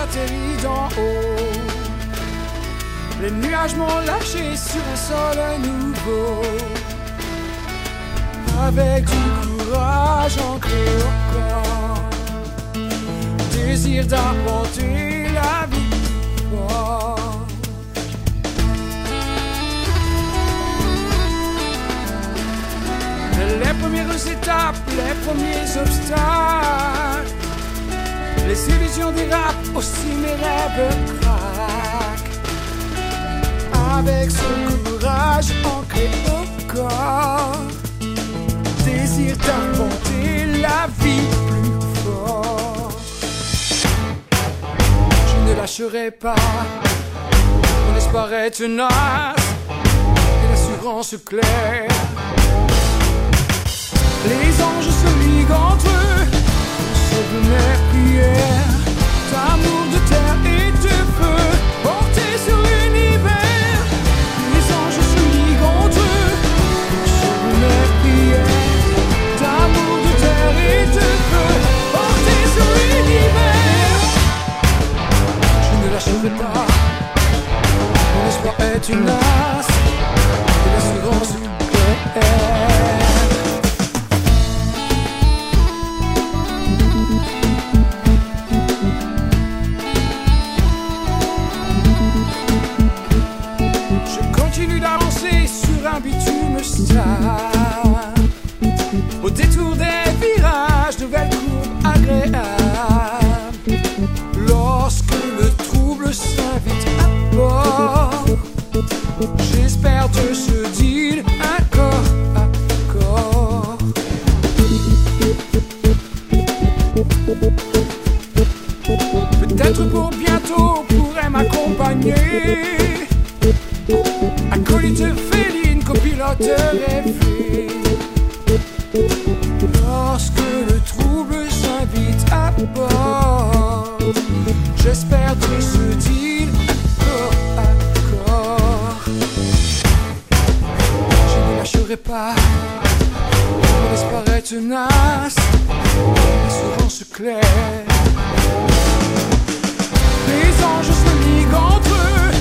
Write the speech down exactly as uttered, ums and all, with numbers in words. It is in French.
atterri d'en haut. Les nuages m'ont lâché sur un sol nouveau. Avec du courage ancré au corps, désir d'inventer la vie plus fort. Les premières étapes, les premiers obstacles, les illusions dérapent, aussi mes rêves craquent. Avec ce courage ancré au corps, désir d'inventer la vie plus fort. Je ne lâcherai pas, mon espoir est tenace et l'assurance claire. Les anges se liguent entre eux, se venaient prière d'amour, de terre et de feu, portés sur l'univers. Les anges se liguent entre eux, se venaient prière d'amour, de terre et de feu, portés sur l'univers. Je ne lâcherai pas, mon espoir est tenace et l'assurance claire. Un bitume stable, au détour des virages, nouvelles courbes agréables. Lorsque le trouble s'invite à bord, j'espère de ce deal un corps à corps. Peut-être pour bientôt pourrait m'accompagner acolyte féline, copilote rêvé. Lorsque le trouble s'invite à bord, j'espère de ce deal corps à corps. Je ne lâcherai pas, mon espoir est tenace, l'assurance claire. Les anges se liguent entre eux,